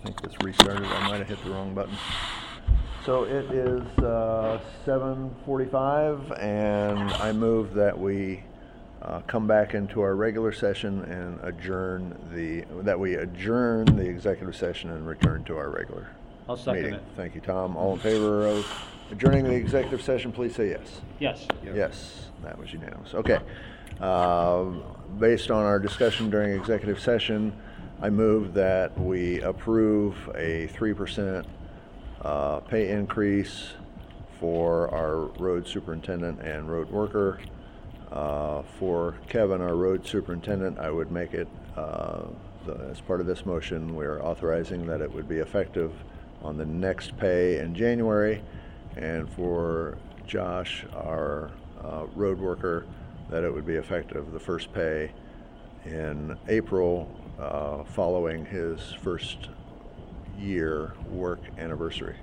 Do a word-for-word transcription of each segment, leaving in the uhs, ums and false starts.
think this restarted. I might have hit the wrong button. So it is uh, seven forty-five, and I move that we uh, come back into our regular session and adjourn the, that we adjourn the executive session and return to our regular I'll second meeting. it. Thank you, Tom. All in favor of adjourning the executive session, please say yes. Yes. Yes, that was unanimous. Okay. Uh, Based on our discussion during executive session, I move that we approve a three percent uh, pay increase for our road superintendent and road worker. Uh, For Kevin, our road superintendent, I would make it, uh, the- as part of this motion, we're authorizing that it would be effective on the next pay in January. And for Josh, our uh, road worker, that it would be effective the first pay in April, uh, following his first year work anniversary.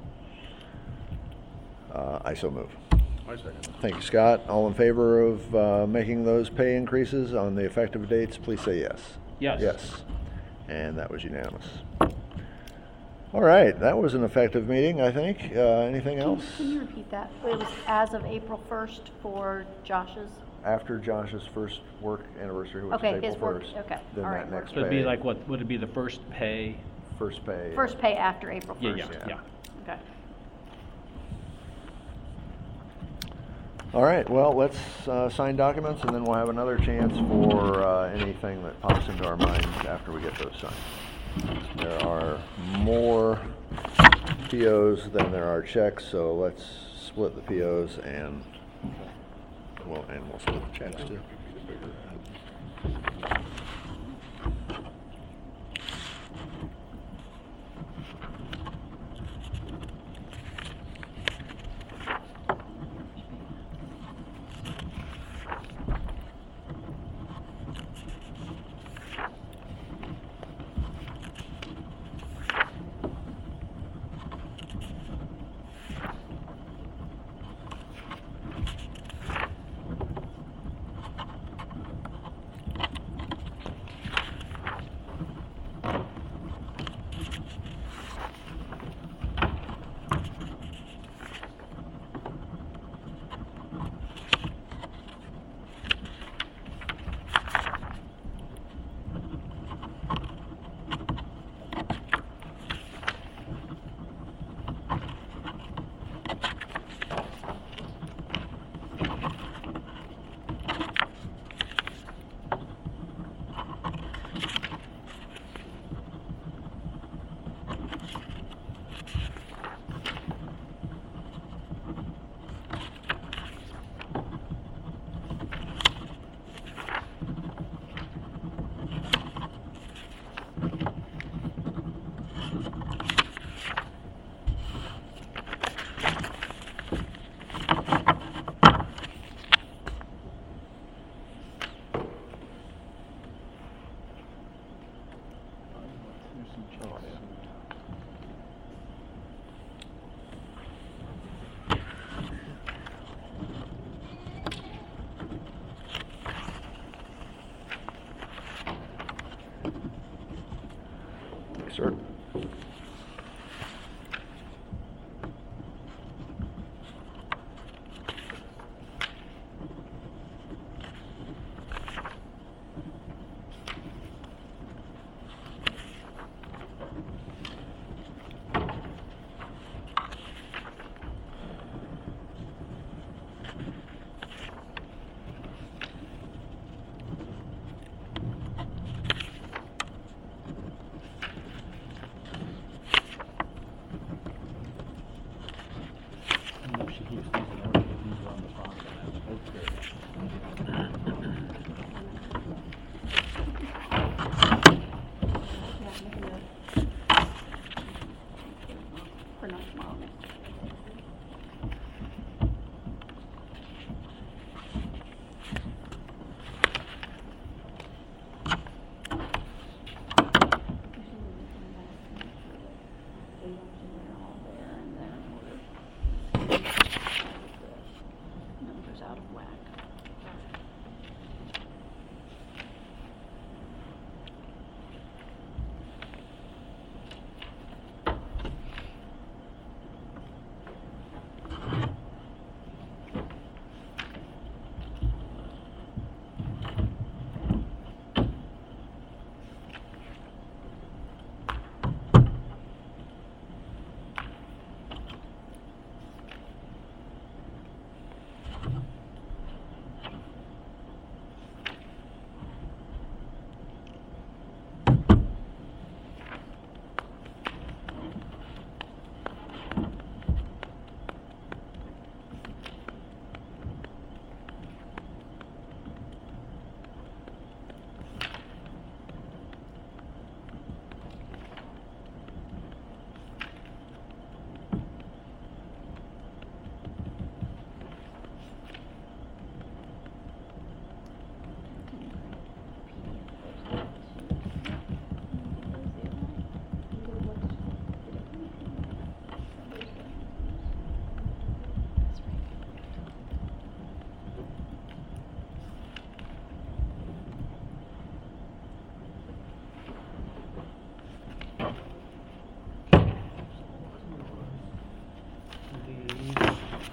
Uh, I so move. I second. Thank you, Scott. All in favor of uh, making those pay increases on the effective dates, please say yes. Yes. Yes. And that was unanimous. All right, that was an effective meeting, I think. Uh, anything Can- else? Can you repeat that? It was as of April first for Josh's? After Josh's first work anniversary, which Okay, is his April work- first. okay, Then all that right, next So it'd be pay, like, what, would it be the first pay? first pay. First pay after April Yeah, first? yeah, yeah. Okay. All right, well, let's uh, sign documents, and then we'll have another chance for uh, anything that pops into our minds after we get those signed. There are more P Os than there are checks, so let's split the P Os and, well, and we'll split the checks too. Sir?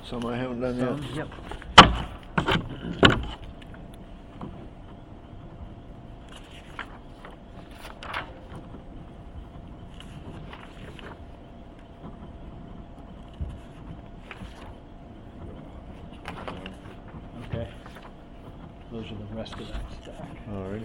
Some I haven't done yet. Some, yep. Okay. Those are the rest of that stack. Alrighty.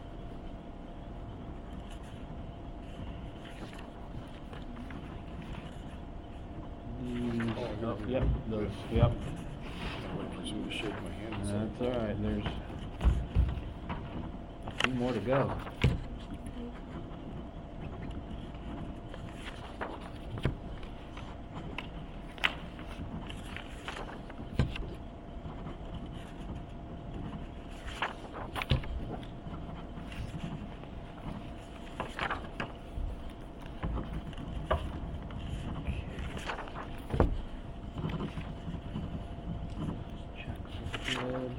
These, oh, yep, those, yep. I presume to shake my hand and say, That's all right, there's a few more to go. Checks are good.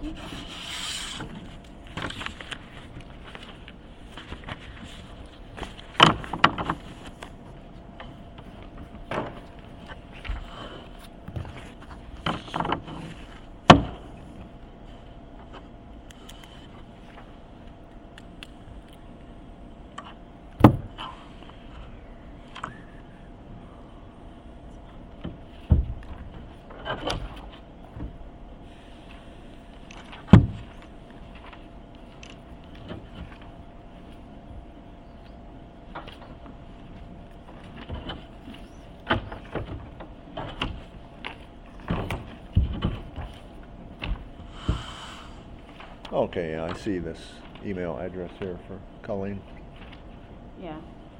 Okay, yeah, I see this email address here for Colleen. Yeah.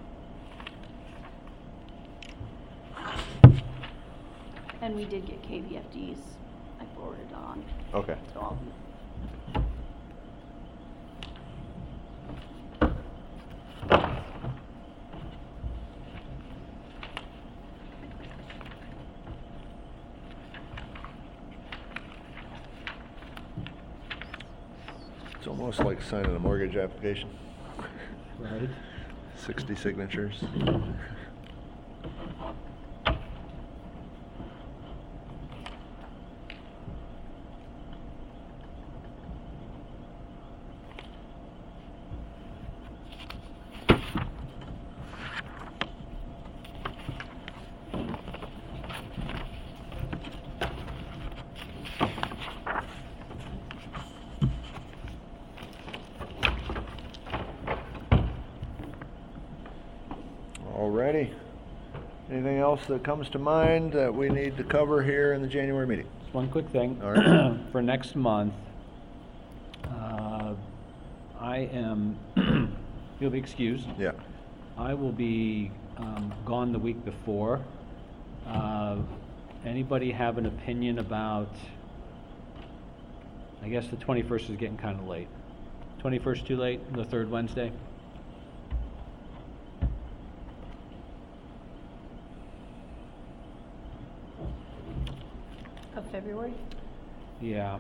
And we did get K V F Ds. I forwarded on Okay. to all. It's almost like signing a mortgage application. Right. Sixty signatures. Alrighty. Anything else that comes to mind that we need to cover here in the January meeting? Just one quick thing. All right. For next month, uh, I am, you'll be excused. Yeah. I will be um, gone the week before. Uh, Anybody have an opinion about, I guess the twenty-first is getting kind of late. twenty-first too late, the third Wednesday? Of February? Yeah.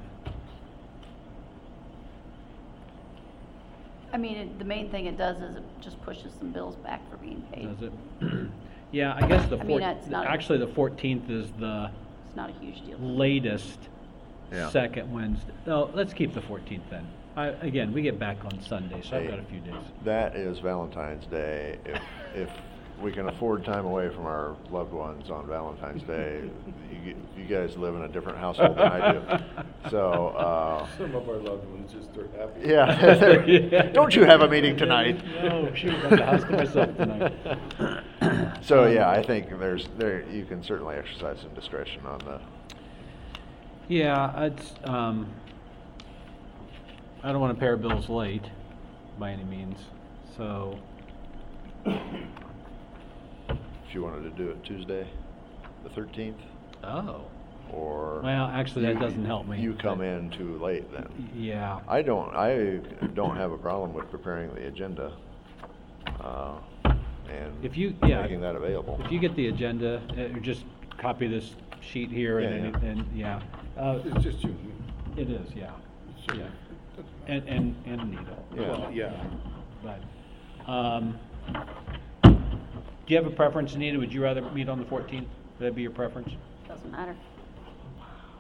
I mean, it, the main thing it does is it just pushes some bills back for being paid. Does it? Yeah, I guess the I mean, four, it's not a- actually the fourteenth is the It's not a huge deal. latest Yeah. second Wednesday. No, let's keep the fourteenth then. I, again, we get back on Sunday, so I've Hey, got a few days. That is Valentine's Day. If, if we can afford time away from our loved ones on Valentine's Day, you, you guys live in a different household than I do. So, uh, some of our loved ones just are happy. yeah. Yeah. Don't you have a meeting tonight? No, shoot, I've got the house to myself tonight. So, Um, yeah, I think there's, there, you can certainly exercise some discretion on the, Yeah, it's, um, I don't want to pay our bills late by any means, so, if you wanted to do it Tuesday, the thirteenth, oh, or. well, actually, that you- doesn't help me. You come in too late then. Yeah. I don't, I don't have a problem with preparing the agenda, uh, and If you- yeah. making that available. If you get the agenda, uh, or just copy this sheet here and, Yeah, and, yeah. and, yeah. Uh, It's just you. It is, yeah, So, yeah. And, and, and Anita. Yeah. Well, yeah. But, um, do you have a preference, Anita? Would you rather meet on the fourteenth? Would that be your preference? Doesn't matter.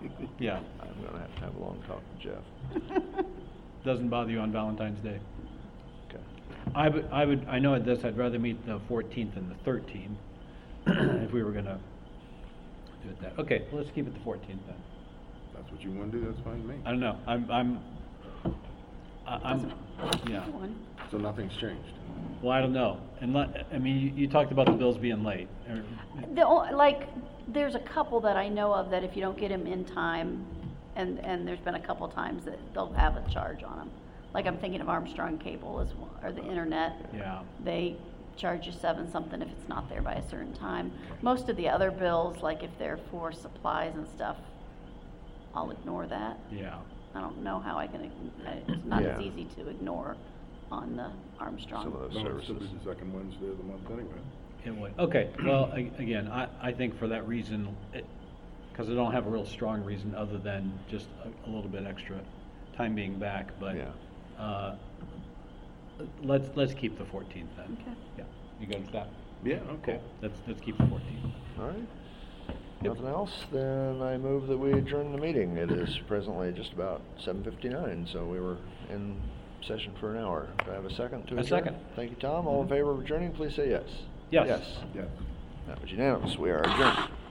Yeah, I'm gonna have to have a long talk with Jeff. doesn't bother you on Valentine's Day. Okay. I would, I would, I know it does, I'd rather meet the fourteenth than the thirteenth, if we were gonna do it that, okay, let's keep it the fourteenth then. That's what you wanna do, that's fine with I me. don't know, I'm, I'm, I- I'm, Doesn't- yeah, One. So nothing's changed. well, I don't know, and let, I mean, you, you talked about the bills being late, or, The, o- like, there's a couple that I know of that if you don't get them in time, and, and there's been a couple times that they'll have a charge on them. Like, I'm thinking of Armstrong Cable as, one- or the internet. yeah, They charge you seven something if it's not there by a certain time. Most of the other bills, like if they're for supplies and stuff, I'll ignore that. yeah. I don't know how I can, ign- it's not as Yeah. easy to ignore on the Armstrong. Some of those No, it'll still be services. the second Wednesday of the month anyway. It would, okay, well, a- again, I, I think for that reason, it, cause I don't have a real strong reason other than just a, a little bit extra time being back, but, Yeah. uh, let's, let's keep the fourteenth then. Okay. Yeah, you good with that? Yeah, Okay, let's, let's keep the fourteenth. All right. Nothing else? Then I move that we adjourn the meeting. It is presently just about seven fifty-nine, so we were in session for an hour. Do I have a second to A adjourn? second. Thank you, Tom. All in favor of adjourning, please say yes. Yes. Yes. Yes. That was unanimous. We are adjourned.